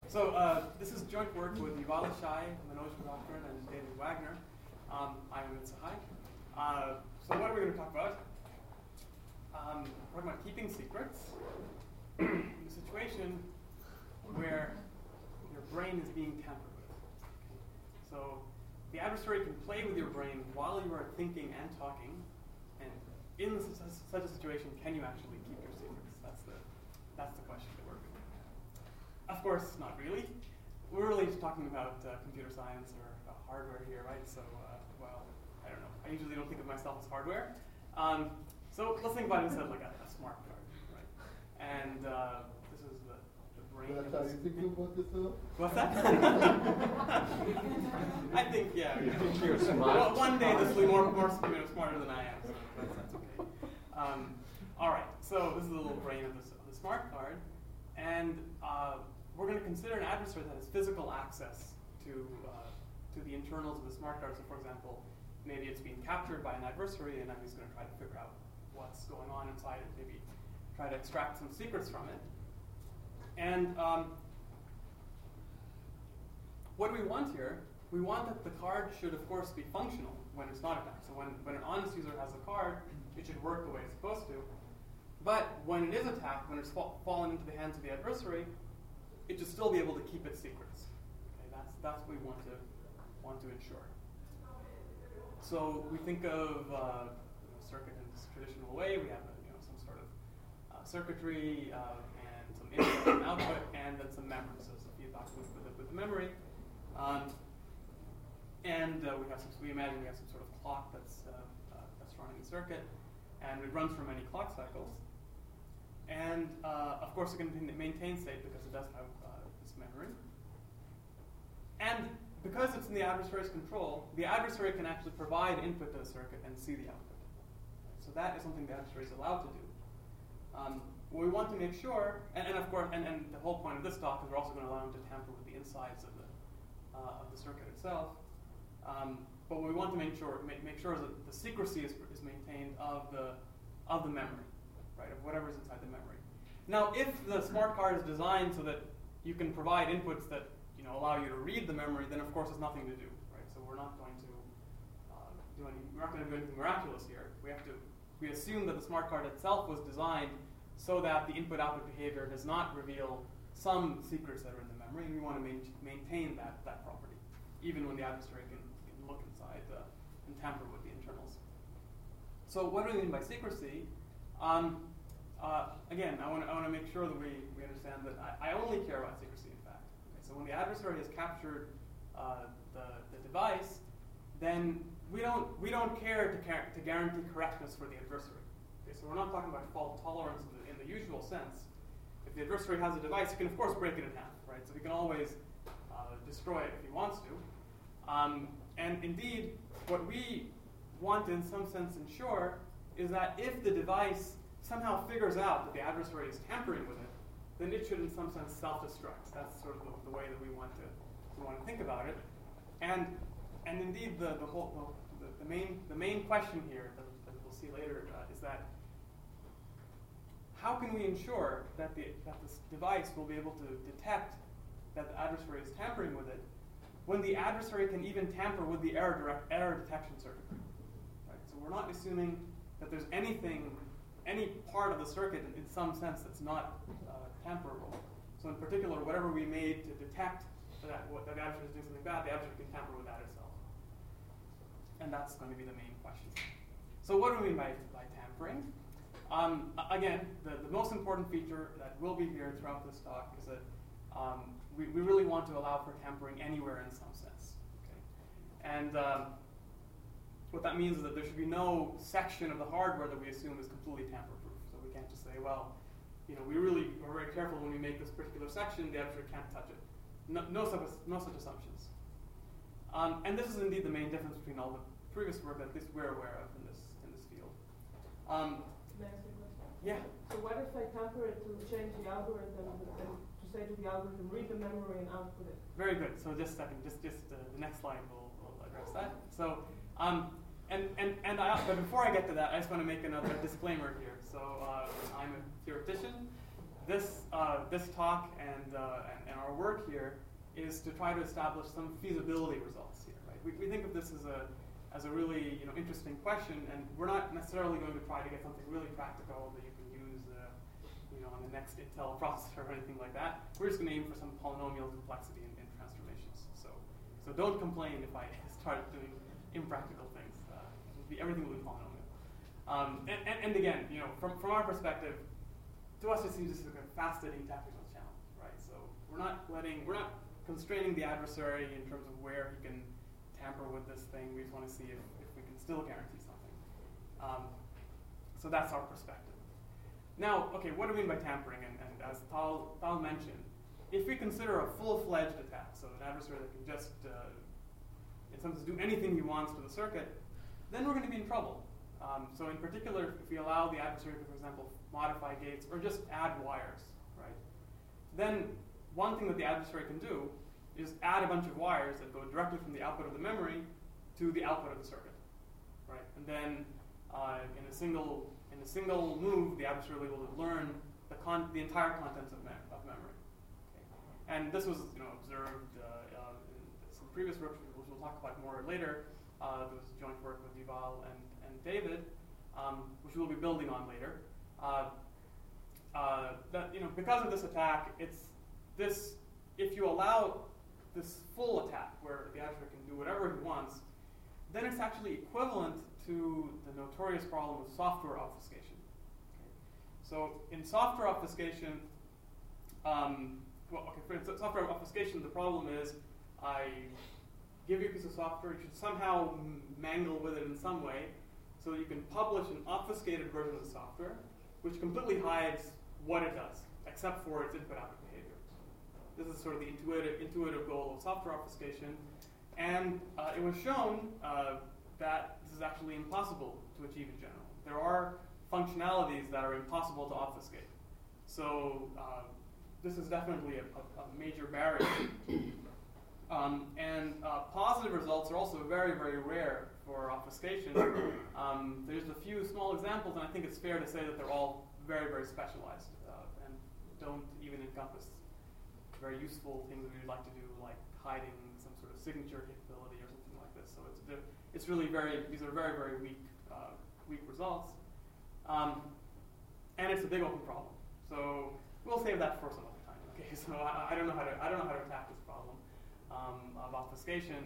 This is joint work with Yuval Shai, Manoj Bhattacharya, and David Wagner. I'm Amit Sahai. So what are we going to talk about? We're talking about keeping secrets in a situation where your brain is being tampered with. Okay. So the adversary can play with your brain while you are thinking and talking, and in such a situation, can you actually keep your secrets? That's the question that we're going to have. Of course, not really. We're really just talking about computer science or hardware here, right? So, well, I don't know. I usually don't think of myself as hardware. So let's think about it instead like a smart card, right? And this is the brain. That's how you think about yourself? What's that? I think, yeah. You're smart. Well, one day this will be more smarter than I am, so that's okay. All right, so this is the little brain of the smart card, and we're going to consider an adversary that has physical access to the internals of the smart card. So, for example, maybe it's being captured by an adversary, and I'm just going to try to figure out what's going on inside it, maybe try to extract some secrets from it. And what we want here, we want that the card should, of course, be functional when it's not attacked. So when an honest user has a card, it should work the way it's supposed to. But when it is attacked, when it's fallen into the hands of the adversary, it should still be able to keep its secrets. Okay, that's what we want to ensure. So we think of circuit in this traditional way. We have some sort of circuitry and some input and output, and then some memory. So some feedback with the memory. And we imagine we have some sort of clock that's running the circuit, and it runs for many clock cycles. And of course, it can maintain state because it does have this memory. And because it's in the adversary's control, the adversary can actually provide input to the circuit and see the output. So that is something the adversary is allowed to do. We want to make sure, and of course, and the whole point of this talk is we're also going to allow him to tamper with the insides of the circuit itself. But what we want to make sure is that the secrecy is maintained of the memory, right, of whatever's inside the memory. Now, if the smart card is designed so that you can provide inputs that allow you to read the memory, then of course there's nothing to do, right? So we're not going to do anything miraculous here. We assume that the smart card itself was designed so that the input-output behavior does not reveal some secrets that are in the memory, and we want to maintain that property, even when the adversary can look inside and tamper with the internals. So what do we mean by secrecy? Again, I want to make sure that we understand that I only care about secrecy, in fact. Okay, so when the adversary has captured the device, then we don't care to guarantee correctness for the adversary. Okay, so we're not talking about fault tolerance in the usual sense. If the adversary has a device, he can of course break it in half, right? So he can always destroy it if he wants to. And indeed, what we want to, in some sense, ensure is that if the device somehow figures out that the adversary is tampering with it, then it should, in some sense, self-destruct. That's sort of the way that we want to think about it. And indeed, the main question here that we'll see later is that how can we ensure that this device will be able to detect that the adversary is tampering with it when the adversary can even tamper with the error detection circuitry? Right? So we're not assuming that there's any part of the circuit in some sense that's not tamperable. So in particular, whatever we made to detect that the adversary is doing something bad, the adversary can tamper with that itself. And that's going to be the main question. So what do we mean by tampering? Again, the most important feature that will be here throughout this talk is that we really want to allow for tampering anywhere in some sense. Okay? And what that means is that there should be no section of the hardware that we assume is completely tamper-proof. So we can't just say, well, we really are very careful when we make this particular section, the adversary can't touch it. No such assumptions. And this is indeed the main difference between all the previous work that at least we're aware of in this field. May I ask you a question? Yeah. So what if I tamper it to change the algorithm and to say to the algorithm, read the memory and output it? Very good. So just a second, just the next slide will address that. So but before I get to that, I just want to make another disclaimer here. So I'm a theoretician. this talk and our work here is to try to establish some feasibility results here, right? We think of this as a really interesting question, and we're not necessarily going to try to get something really practical that you can use on the next Intel processor or anything like that. We're just going to aim for some polynomial complexity in transformations. So don't complain if I start doing impractical things. Everything will be polynomial. And again, from our perspective, to us it seems this is a fascinating technical challenge, right? So we're not constraining the adversary in terms of where he can tamper with this thing. We just want to see if we can still guarantee something. So that's our perspective. Now, okay, what do we mean by tampering? And as Tal mentioned, if we consider a full-fledged attack, so an adversary that can just, in some sense, do anything he wants to the circuit, then we're going to be in trouble. So in particular, if we allow the adversary to, for example, modify gates or just add wires, right? Then one thing that the adversary can do is add a bunch of wires that go directly from the output of the memory to the output of the circuit, right? And then in a single move, the adversary will be able to learn the entire contents of memory. Okay. And this was observed in some previous work, which we'll talk about more later. There was joint work with Yuval and David, which we'll be building on later. That because of this attack, if you allow this full attack where the adversary can do whatever he wants, then it's actually equivalent to the notorious problem of software obfuscation. Okay. So in software obfuscation, for software obfuscation, the problem is I give you a piece of software, you should somehow mangle with it in some way so that you can publish an obfuscated version of the software, which completely hides what it does, except for its input-output behavior. This is sort of the intuitive goal of software obfuscation. And it was shown that this is actually impossible to achieve in general. There are functionalities that are impossible to obfuscate. So this is definitely a major barrier. Positive results are also very, very rare for obfuscation. There's a few small examples, and I think it's fair to say that they're all very, very specialized and don't even encompass very useful things that we'd like to do, like hiding some sort of signature capability or something like this. So it's really these are very, very weak results. And it's a big open problem. So we'll save that for some other time. Okay, so I don't know how to attack this problem of obfuscation.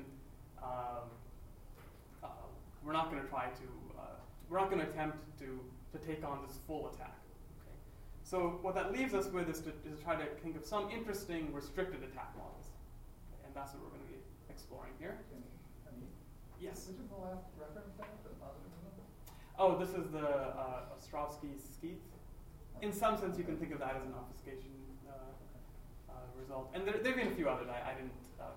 We're not going to attempt to take on this full attack. Okay? So what that leaves us with is to try to think of some interesting restricted attack models. Okay? And that's what we're going to be exploring here. Yes? Which is the last reference there, the positive result? Oh, this is the Ostrovsky-Skeet. In some sense, you can think of that as an obfuscation result. And there have been a few others. I didn't.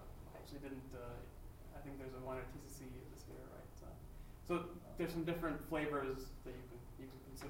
I think there's one at TCC this year, right? So there's some different flavors that you can consider.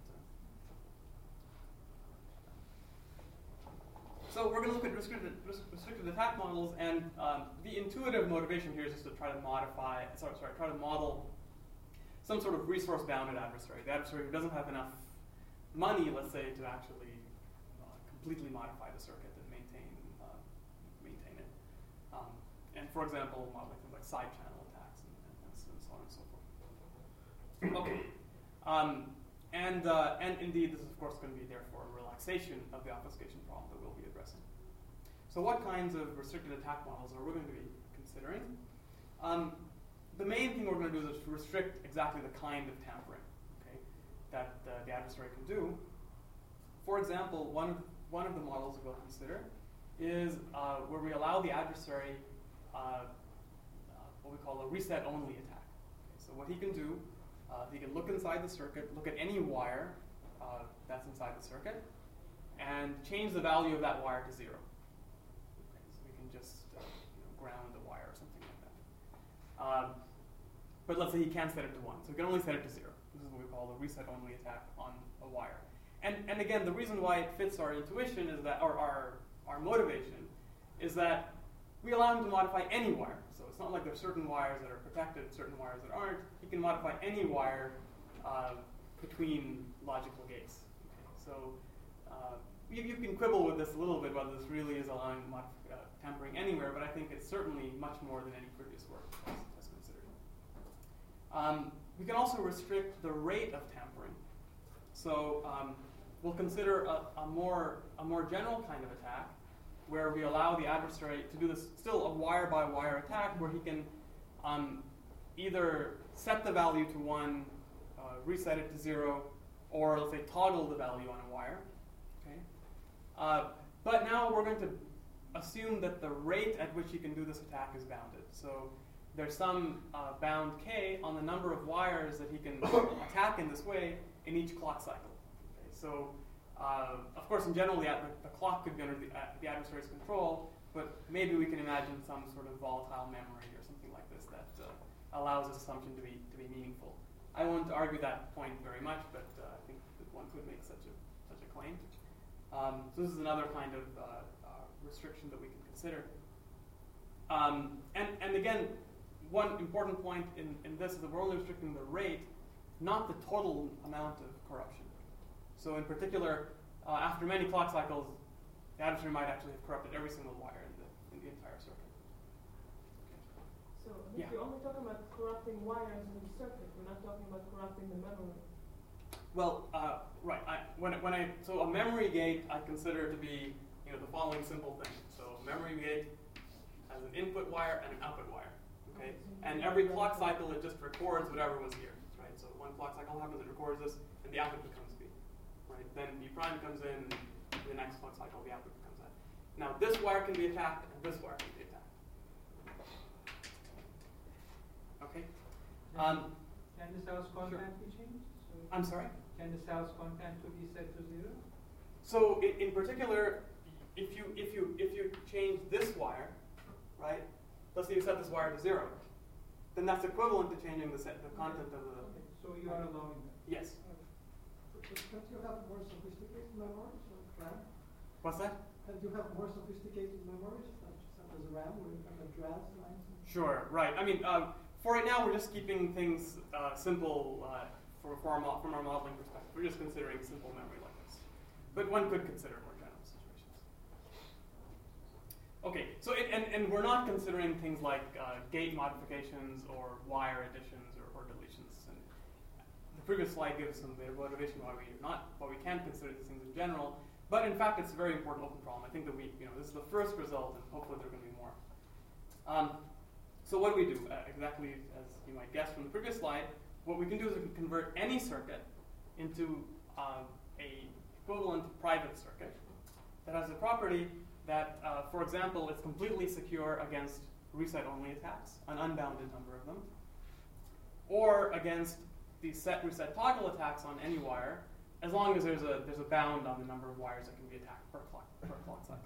So we're going to look at restricted attack models, and the intuitive motivation here is just to try to model some sort of resource-bounded adversary. The adversary who doesn't have enough money, let's say, to actually completely modify the circuit and maintain it. And for example, modeling things like side channel attacks and so on and so forth. Okay. And indeed, this is of course going to be therefore a relaxation of the obfuscation problem that we'll be addressing. So what kinds of restricted attack models are we going to be considering? The main thing we're going to do is to restrict exactly the kind of tampering, okay, that the adversary can do. For example, one of the models that we'll consider is where we allow the adversary what we call a reset-only attack. Okay, so what he can do, he can look inside the circuit, look at any wire that's inside the circuit, and change the value of that wire to 0. Okay, so we can just ground the wire or something like that. But let's say he can't set it to 1, so he can only set it to 0. This is what we call the reset-only attack on a wire. And again, the reason why it fits our intuition is that, or our motivation, is that we allow him to modify any wire. So it's not like there's certain wires that are protected, certain wires that aren't. He can modify any wire between logical gates. Okay, so you can quibble with this a little bit, whether this really is allowing tampering anywhere, but I think it's certainly much more than any previous work has considered. We can also restrict the rate of tampering. So we'll consider a more general kind of attack, where we allow the adversary to do this, still a wire-by-wire attack, where he can either set the value to 1, reset it to 0, or let's say toggle the value on a wire. Okay? But now we're going to assume that the rate at which he can do this attack is bounded. So there's some bound k on the number of wires that he can attack in this way in each clock cycle. Okay? So of course, in general, the clock could be under the adversary's control, but maybe we can imagine some sort of volatile memory or something like this that allows this assumption to be meaningful. I won't argue that point very much, but I think that one could make such a claim. So this is another kind of restriction that we can consider. And again, one important point in this is that we're only restricting the rate, not the total amount of corruption. So in particular, after many clock cycles, the adversary might actually have corrupted every single wire in the entire circuit. So you're only talking about corrupting wires in the circuit. We're not talking about corrupting the memory. Well, right. So a memory gate I consider to be the following simple thing. So a memory gate has an input wire and an output wire. Okay, and every clock cycle it just records whatever was here. Right. So one clock cycle happens, it records this, and the output becomes B. Right. Then B prime comes in, and the next clock cycle the output becomes that. Now this wire can be attacked, and this wire can be attacked. Okay. Can the cells content be changed? I'm sorry? Can the cells content to be set to 0? So in particular, if you change this wire, right? Let's say you set this wire to 0, then that's equivalent to changing the content of the. Okay, so you are allowing that. Yes. Can't you have more sophisticated memories like RAM? What's that? Can't you have more sophisticated memories such as RAM, where you can address lines? Sure. Right. I mean, for right now, we're just keeping things simple from our modeling perspective. We're just considering simple memory like this, but one could consider more general situations. Okay. So and we're not considering things like gate modifications or wire additions or deletions. And the previous slide gives some motivation why we can't consider these things in general. But in fact, it's a very important open problem. I think that this is the first result, and hopefully there are going to be more. So what do we do? Exactly as you might guess from the previous slide, what we can do is we can convert any circuit into a equivalent private circuit that has a property that, for example, is completely secure against reset-only attacks, an unbounded number of them, or against the set-reset toggle attacks on any wire, as long as there's a bound on the number of wires that can be attacked per clock cycle.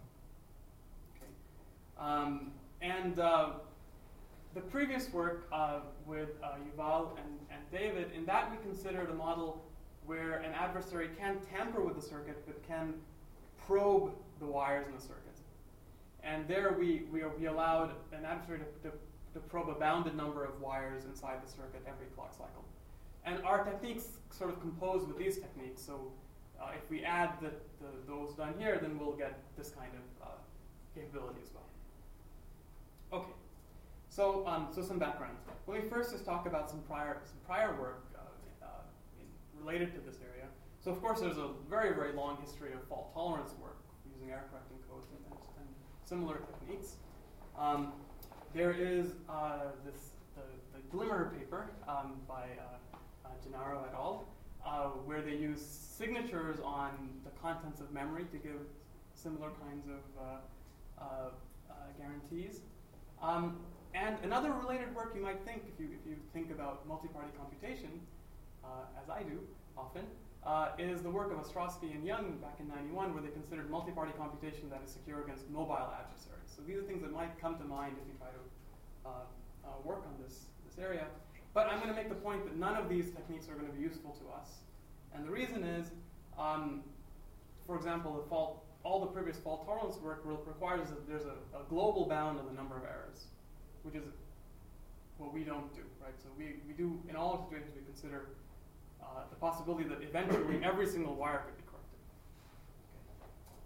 Okay. The previous work with Yuval and David, in that we considered a model where an adversary can tamper with the circuit but can probe the wires in the circuit. And there we allowed an adversary to probe a bounded number of wires inside the circuit every clock cycle. And our techniques sort of compose with these techniques. So if we add those done here, then we'll get this kind of capability as well. Okay. So some background. Let me first just talk about some prior work related to this area. So of course there's a very, very long history of fault tolerance work using error correcting codes and similar techniques. There is the Glimmer paper by Gennaro et al., where they use signatures on the contents of memory to give similar kinds of guarantees. And another related work you might think, if you think about multi-party computation, as I do often, is the work of Ostrowski and Young back in '91, where they considered multi-party computation that is secure against mobile adversaries. So these are things that might come to mind if you try to work on this area. But I'm going to make the point that none of these techniques are going to be useful to us. And the reason is, for example, all the previous fault tolerance work requires that there's a global bound on the number of errors, which is what we don't do, right? So we do, in all situations, we consider the possibility that eventually every single wire could be corrupted.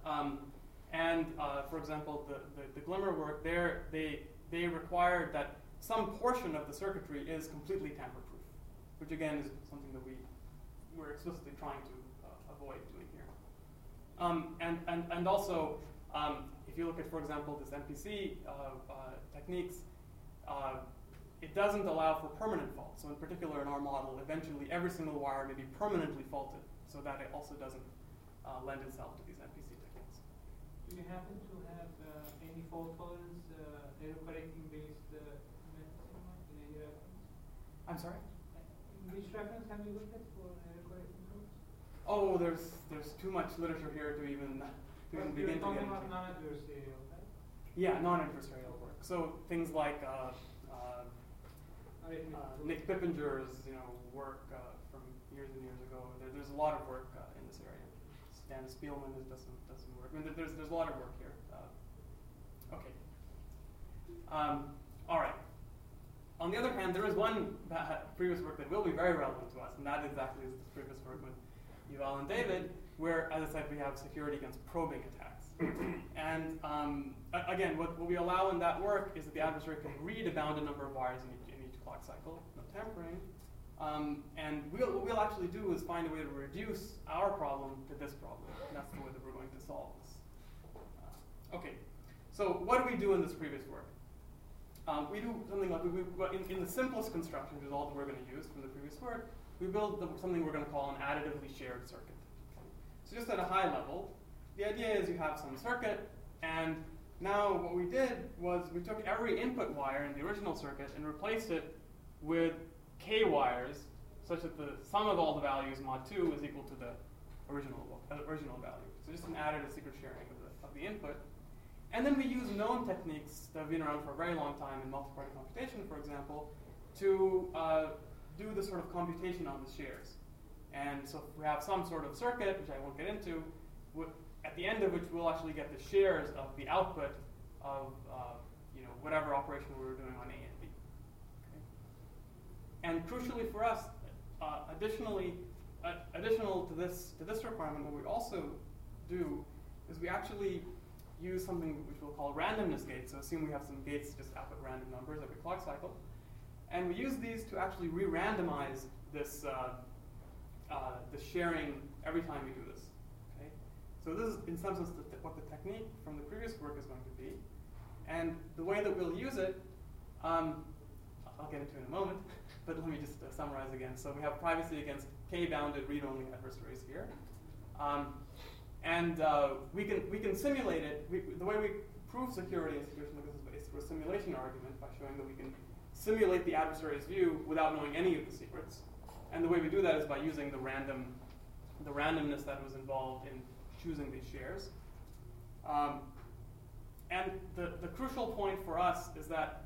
For example, the Glimmer work there, they required that some portion of the circuitry is completely tamper-proof, which again is something that we're explicitly trying to avoid doing here. And also, if you look at, for example, this MPC techniques, it doesn't allow for permanent faults. So in particular, in our model, eventually every single wire may be permanently faulted, so that it also doesn't lend itself to these MPC techniques. Do you happen to have any fault tolerance error correcting based methods in any reference? I'm sorry? Which reference have you looked at for error correcting codes? Oh, there's too much literature here to even begin to get into. You're talking about non-adversarial, right? Yeah, non-adversarial work. So things like Nick Pippinger's work from years and years ago. There's a lot of work in this area. Stan Spielman does some work. I mean, there's a lot of work here. Okay. All right. On the other hand, there is one previous work that will be very relevant to us, and that exactly is this previous work with Yuval and David, where, as I said, we have security against probing attacks. And again, what we allow in that work is that the adversary can read a bounded number of wires in each clock cycle, no tampering. And what we'll actually do is find a way to reduce our problem to this problem. And that's the way that we're going to solve this. Okay, so what do we do in this previous work? We do something like, in the simplest construction, which is all that we're going to use from the previous work, we build something we're going to call an additively shared circuit. So just at a high level, the idea is you have some circuit, and now what we did was we took every input wire in the original circuit and replaced it with k wires, such that the sum of all the values mod 2 is equal to the original value. So just an added secret sharing of the input. And then we use known techniques that have been around for a very long time in multi-party computation, for example, to do the sort of computation on the shares. And so we have some sort of circuit, which I won't get into, at the end of which we'll actually get the shares of the output of whatever operation we were doing on A and B. Okay? And crucially for us, additional to this requirement, what we also do is we actually use something which we'll call randomness gates. So assume we have some gates just output random numbers every clock cycle. And we use these to actually re-randomize this sharing every time we do this. Okay? So this is, in some sense, what the technique from the previous work is going to be. And the way that we'll use it, I'll get into in a moment, but let me just summarize again. So we have privacy against k-bounded read-only adversaries here. We can simulate it. The way we prove security in a situation like this is through a simulation argument by showing that we can simulate the adversary's view without knowing any of the secrets. And the way we do that is by using the randomness that was involved in choosing these shares. And the crucial point for us is that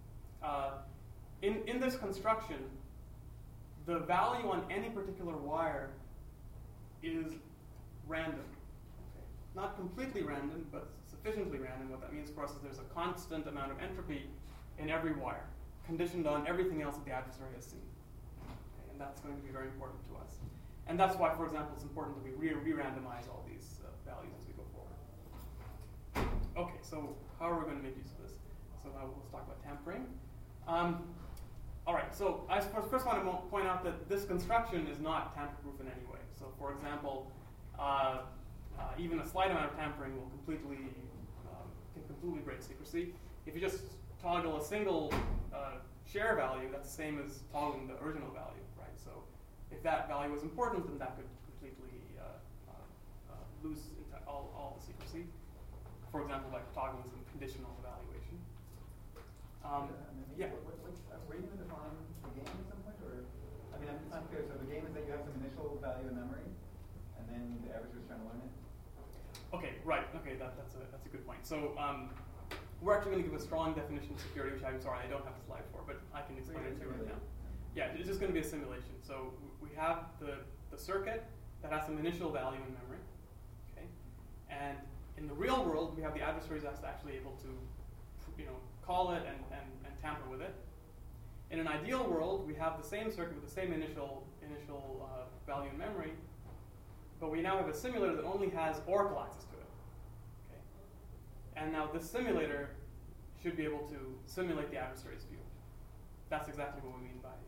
in this construction, the value on any particular wire is random. Okay? Not completely random, but sufficiently random. What that means for us is there's a constant amount of entropy in every wire, conditioned on everything else that the adversary has seen. Okay? And that's going to be very important to us. And that's why, for example, it's important that we re-randomize all these values as we go forward. Okay, so how are we going to make use of this? So now let's talk about tampering. All right, so I first want to point out that this construction is not tamper-proof in any way. So for example, even a slight amount of tampering will can completely break secrecy. If you just toggle a single share value, that's the same as toggling the original value, right? So if that value was important, then that could completely lose all the secrecy. For example, by toggling some conditional evaluation. Yeah. Were you going to define the game at some point, or I mean, it's not clear. So the game is that you have some initial value in memory, and then the adversary is trying to learn it. Okay, right. Okay, that's a good point. So we're actually going to give a strong definition of security, which I'm sorry I don't have a slide for, but I can explain it to you right now. Yeah, it's just going to be a simulation. So we have the circuit that has some initial value in memory, okay, and in the real world we have the adversaries that's actually able to, call it and tamper with it. In an ideal world, we have the same circuit with the same initial value in memory, but we now have a simulator that only has oracle access to it. And now this simulator should be able to simulate the adversary's view. That's exactly what we mean by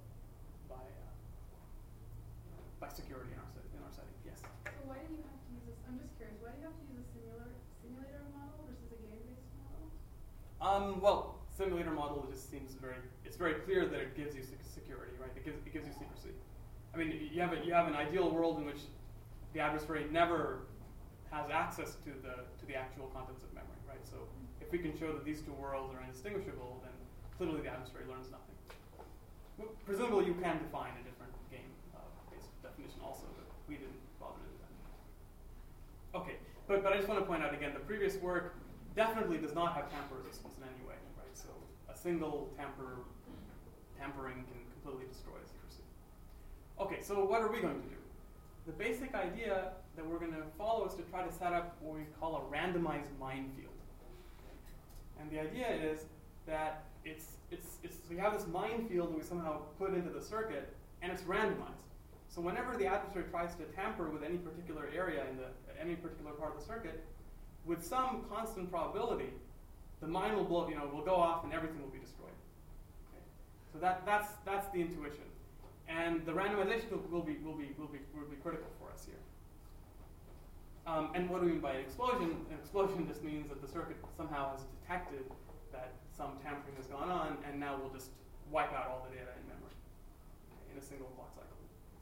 security in our setting. Yes. So why do you have to use this? I'm just curious. Why do you have to use a simulator model versus a game-based model? Well, simulator model just seems it's very clear that it gives you security, right? It gives you secrecy. I mean, you have an ideal world in which the adversary never has access to the actual contents of memory, right? So if we can show that these two worlds are indistinguishable, then clearly the adversary learns nothing. Well, presumably you can define a different game-based definition also, but we didn't bother to do that. Okay, but I just want to point out again, the previous work definitely does not have tamper resistance in any way, right? So a single tampering can completely destroy secrecy. Okay, so what are we going to do? The basic idea that we're going to follow is to try to set up what we call a randomized minefield. And the idea is that we have this minefield that we somehow put into the circuit, and it's randomized. So whenever the adversary tries to tamper with any particular area in any particular part of the circuit, with some constant probability, the mine will will go off and everything will be destroyed. Okay? So that's the intuition, and the randomization will be critical for us here. And what do we mean by an explosion? An explosion just means that the circuit somehow has detected that some tampering has gone on, and now we'll just wipe out all the data in memory in a single clock cycle.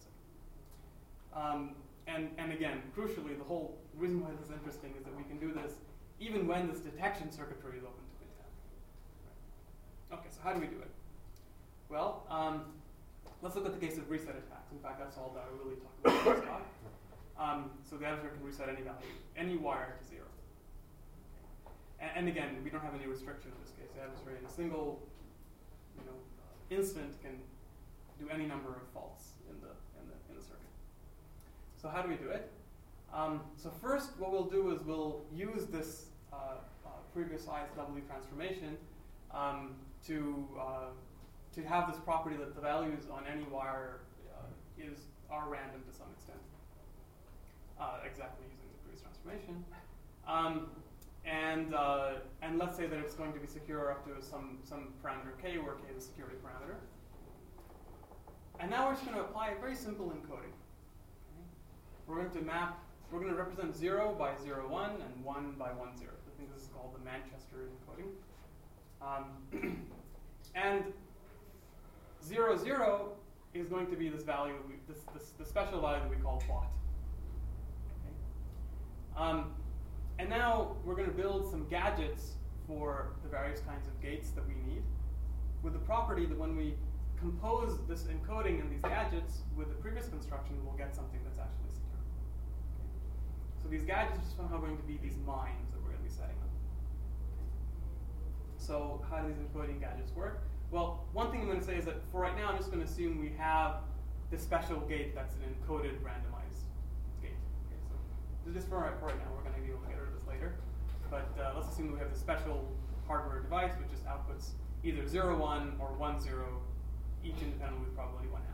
And again, crucially, the whole reason why this is interesting is that we can do this even when this detection circuitry is open to bit tampering. Right. Okay, so how do we do it? Well, let's look at the case of reset attacks. In fact, that's all that I really talk about in this talk. So the adversary can reset any value, any wire to 0. And again, we don't have any restriction in this case. The adversary in a single instant can do any number of faults in the circuit. So how do we do it? So first, what we'll do is we'll use this previous ISW transformation to have this property that the values on any wire are random to some extent. Exactly using the previous transformation. And let's say that it's going to be secure up to some parameter k, where k is a security parameter. And now we're just going to apply a very simple encoding. Okay? We're going to represent 0 by 0, 1 and 1 by 1, 0. I think this is called the Manchester encoding. And 0, 0 is going to be this value, the special value that we call bot. Okay? And now we're going to build some gadgets for the various kinds of gates that we need, with the property that when we compose this encoding and these gadgets with the previous construction, we'll get something that's actually secure. Okay? So these gadgets are somehow going to be these mines that we're going to be setting up. Okay? So how do these encoding gadgets work? Well, one thing I'm going to say is that for right now, I'm just going to assume we have this special gate that's an encoded randomized gate. Okay, so just for right now, we're going to be able to get rid of this later. But let's assume that we have this special hardware device which just outputs either 0, 1 or 1, 0, each independently with probability 1/2.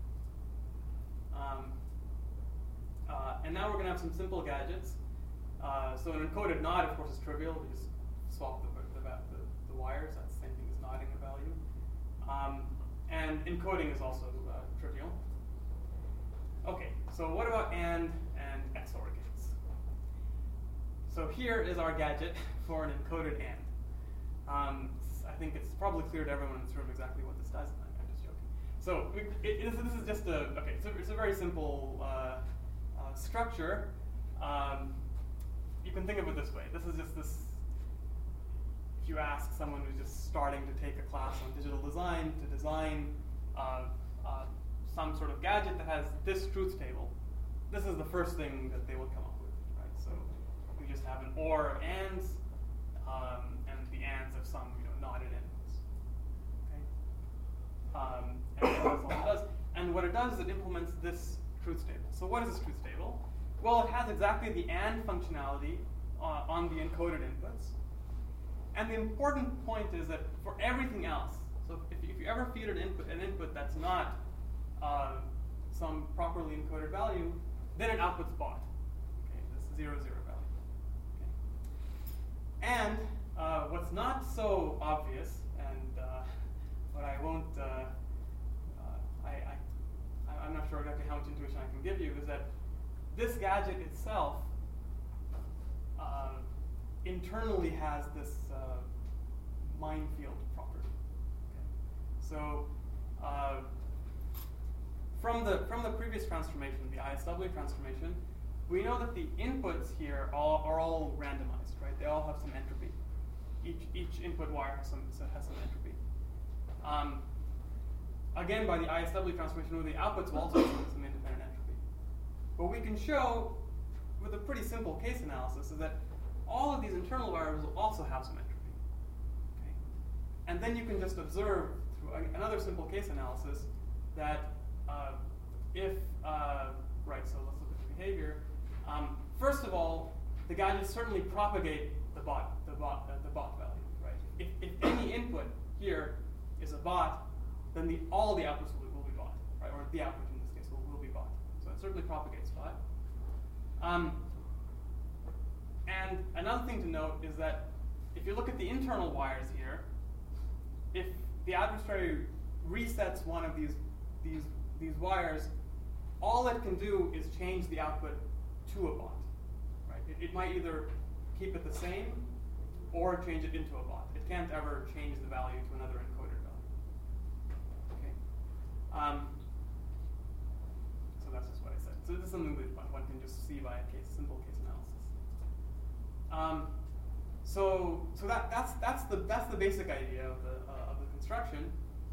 And now we're going to have some simple gadgets. So an encoded NOT, of course, is trivial. We just swap the wires. That's the same thing as NOTing a value. And encoding is also trivial. Okay, so what about AND and XOR gates? So here is our gadget for an encoded AND. I think it's probably clear to everyone in this room exactly what this does. I'm just joking. So this is just it's a very simple structure. You can think of it this way. This is just this. If you ask someone who's just starting to take a class on digital design to design some sort of gadget that has this truth table, this is the first thing that they will come up with, right? So you just have an OR of ANDs, and the ANDs of some knotted inputs. Okay? And that's all it does. And what it does is it implements this truth table. So what is this truth table? Well, it has exactly the AND functionality on the encoded inputs. And the important point is that for everything else, so if you ever feed an input that's not some properly encoded value, then it outputs bot. Okay, this 0, 0 value. Okay. And what's not so obvious, and what I won't, I'm not sure exactly how much intuition I can give you, is that this gadget itself internally has this minefield property. Okay. So from the previous transformation, the ISW transformation, we know that the inputs here are all randomized, right? They all have some entropy. Each input wire has some entropy. Again, by the ISW transformation, the outputs will also have some independent entropy. What we can show with a pretty simple case analysis is that all of these internal wires will also have some entropy. Okay? And then you can just observe through another simple case analysis that right, so let's look at the behavior. First of all, the gadgets certainly propagate the bot value, right? If any input here is a bot, then all the outputs will be bot, right? Or the output in this case will be bot. So it certainly propagates bot. And another thing to note is that if you look at the internal wires here, if the adversary resets one of these wires, all it can do is change the output to a bot, right? It might either keep it the same or change it into a bot. It can't ever change the value to another encoded value. Okay. So that's just what I said. So this is something that one can just see by a simple case analysis. So that's the basic idea of the construction.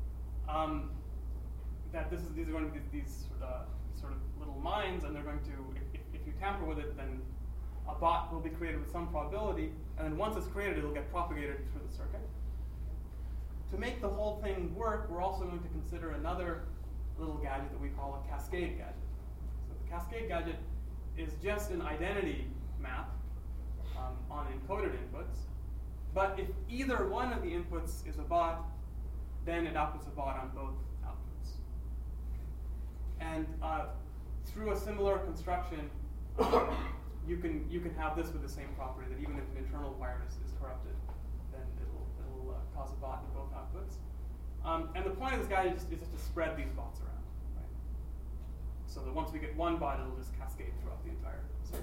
That these are going to be these sort of little mines, and they're going to, if you tamper with it, then a bot will be created with some probability, and then once it's created, it'll get propagated through the circuit. To make the whole thing work, we're also going to consider another little gadget that we call a cascade gadget. So the cascade gadget is just an identity map on encoded inputs, but if either one of the inputs is a bot, then it outputs a bot on both outputs. And through a similar construction, you can have this with the same property, that even if an internal wire is corrupted, then it'll cause a bot in both outputs. And the point of this guide is just to spread these bots around, right? So that once we get one bot, it'll just cascade throughout the entire circuit.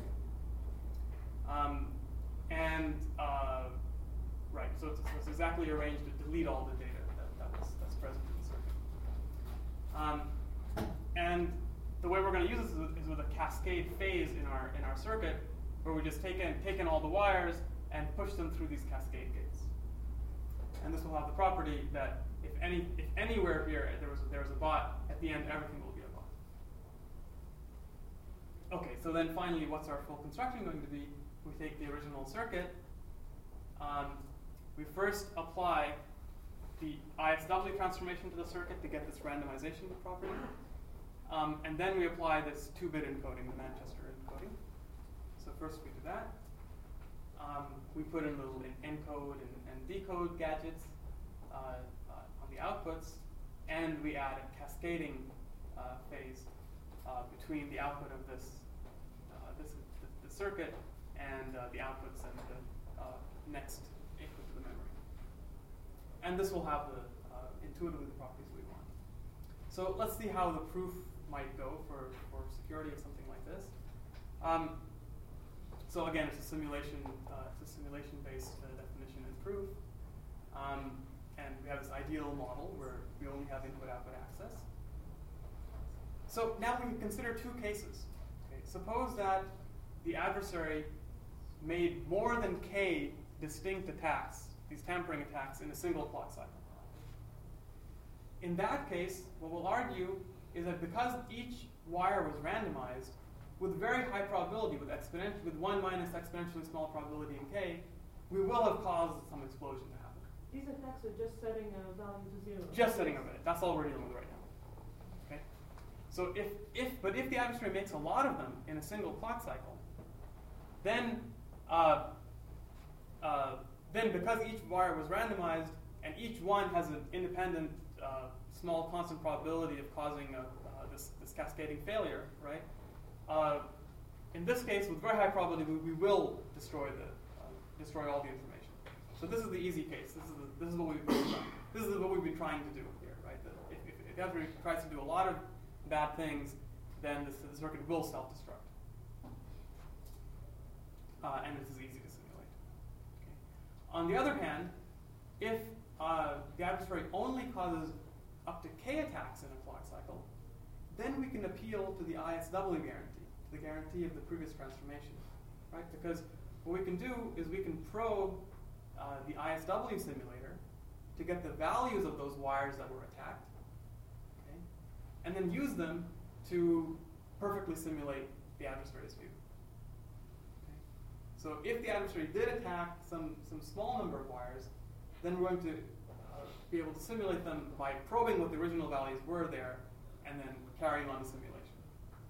Right, so it's exactly arranged to delete all the data that's present in the circuit. And the way we're going to use this is with a cascade phase in our circuit, where we just take in all the wires and push them through these cascade gates. And this will have the property that if anywhere here there was a bot, at the end everything will be a bot. Okay, so then finally, what's our full construction going to be? We take the original circuit. We first apply the ISW transformation to the circuit to get this randomization property. And then we apply this 2-bit encoding, the Manchester encoding. So first we do that. We put in little encode and decode gadgets on the outputs, and we add a cascading phase between the output of the circuit and the outputs and the next input to the memory. And this will have intuitively the properties we want. So let's see how the proof might go for security of something like this. So again, it's a simulation-based definition and proof. And we have this ideal model where we only have input-output access. So now we can consider two cases. Okay, suppose that the adversary made more than k distinct attacks, these tampering attacks, in a single clock cycle. In that case, what we'll argue is that because each wire was randomized, with very high probability, with 1 minus exponentially small probability in k, we will have caused some explosion to happen. These attacks are just setting a value to 0. Just setting a value. That's all we're dealing with right now. Okay. So if the adversary makes a lot of them in a single clock cycle, then because each wire was randomized and each one has an independent small constant probability of causing this cascading failure, right? In this case, with very high probability, we will destroy all the information. So this is the easy case. This is what we've been trying to do here, right? That if the adversary tries to do a lot of bad things, then the circuit will self-destruct. And this is easy to simulate. Okay. On the other hand, if the adversary only causes up to k attacks in a clock cycle, then we can appeal to the ISW guarantee, to the guarantee of the previous transformation, right? Because what we can do is we can probe the ISW simulator to get the values of those wires that were attacked, okay? And then use them to perfectly simulate the adversary's view. Okay? So if the adversary did attack some small number of wires, then we're going to be able to simulate them by probing what the original values were there, and then carrying on the simulation.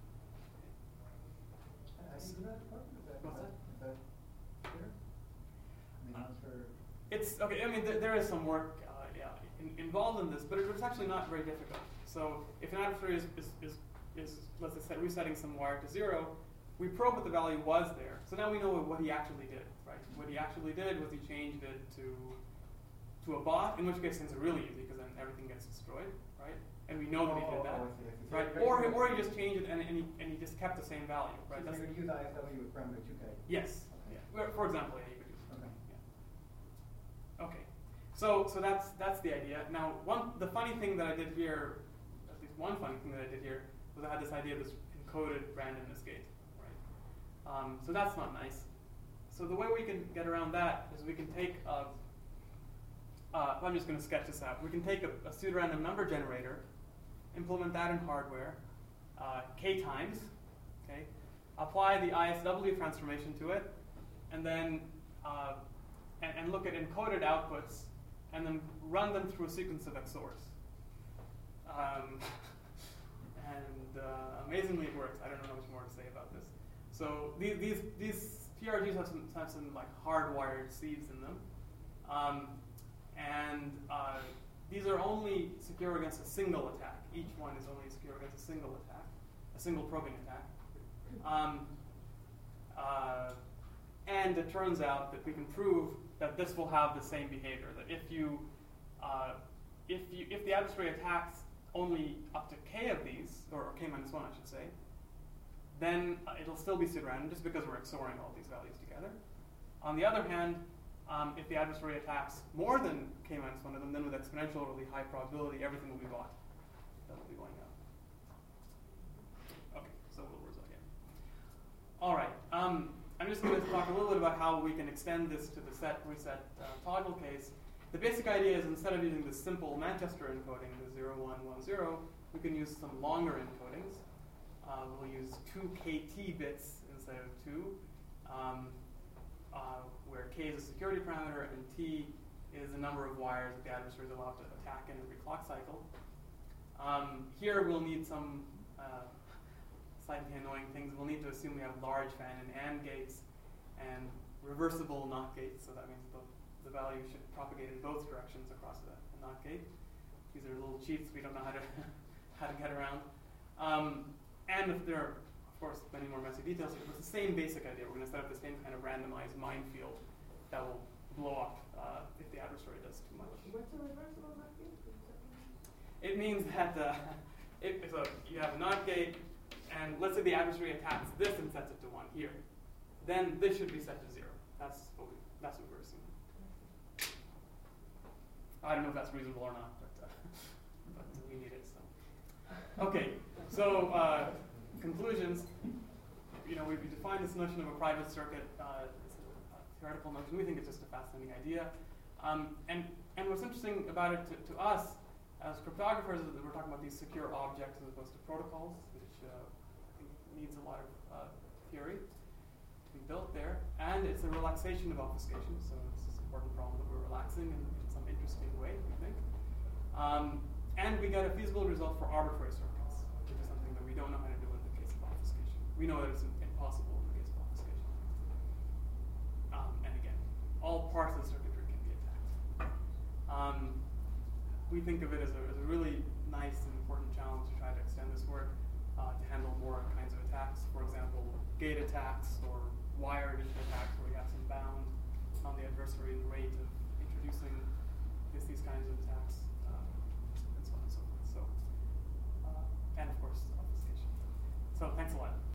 How do you do that? What's that? Is that clear? I mean, not sure. It's okay. I mean, there is some work involved in this, but it's actually not very difficult. So if an adversary is let's say resetting some wire to 0, we probe what the value was there. So now we know what he actually did, right? What he actually did was he changed it to a bot, in which case things are really easy because then everything gets destroyed, right? And we know that he did that, I see. right? Or he just changed it and he just kept the same value, right? So you would use ISW with parameter 2k. Yes. Okay. Yeah. For example, yeah, you could use it. Okay. Yeah. Okay. So that's the idea. Now, the funny thing that I did here, at least one funny thing that I did here, was I had this idea of this encoded randomness gate, right? So that's not nice. So the way we can get around that is we can take I'm just going to sketch this out. We can take a pseudorandom number generator, implement that in hardware, k times, okay, apply the ISW transformation to it, and then and look at encoded outputs, and then run them through a sequence of XORs. Amazingly, it works. I don't know much more to say about this. So these PRGs have some like hardwired sieves in them. These are only secure against a single attack. Each one is only secure against a single attack, a single probing attack. And it turns out that we can prove that this will have the same behavior. That if the adversary attacks only up to k of these, or k minus 1, I should say, then it'll still be pseudorandom just because we're XORing all these values together. On the other hand, if the adversary attacks more than k minus 1 of them, then with exponentially high probability, everything will be bought. That will be going up. Okay, so we'll result again. All right, I'm just going to talk a little bit about how we can extend this to the set reset toggle case. The basic idea is instead of using the simple Manchester encoding, the 0110, we can use some longer encodings. We'll use 2 KT bits instead of 2. Where k is a security parameter and t is the number of wires that the adversary is allowed to attack in every clock cycle. Here we'll need some slightly annoying things. We'll need to assume we have large fan and AND gates and reversible NOT gates, so that means the value should propagate in both directions across a NOT gate. These are little cheats we don't know how to get around. And if there are, of course, many more messy details here, but it's the same basic idea. We're going to set up the same kind of randomized minefield that will blow up if the adversary does too much. What's a reversible NOT gate? It means that so you have a NOT gate, and let's say the adversary attacks this and sets it to 1 here. Then this should be set to 0. That's what we're assuming. I don't know if that's reasonable or not, but we need it. So okay. So conclusions. We've defined this notion of a private circuit. It's a theoretical notion. We think it's just a fascinating idea. And what's interesting about it to us as cryptographers is that we're talking about these secure objects as opposed to protocols, which I think needs a lot of theory to be built there. And it's a relaxation of obfuscation. So it's this important problem that we're relaxing in some interesting way, we think. And we get a feasible result for arbitrary circuits, which is something that we don't know how to do in the case of obfuscation. We know that it's impossible in the case of obfuscation. And again, all parts of the circuitry can be attacked. We think of it as a really nice and important challenge to try to extend this work to handle more kinds of attacks. For example, gate attacks or wire addition attacks where you have some bound on the adversary rate of inducing these kinds of attacks, and so on and so forth. So, and of course, obfuscation. So thanks a lot.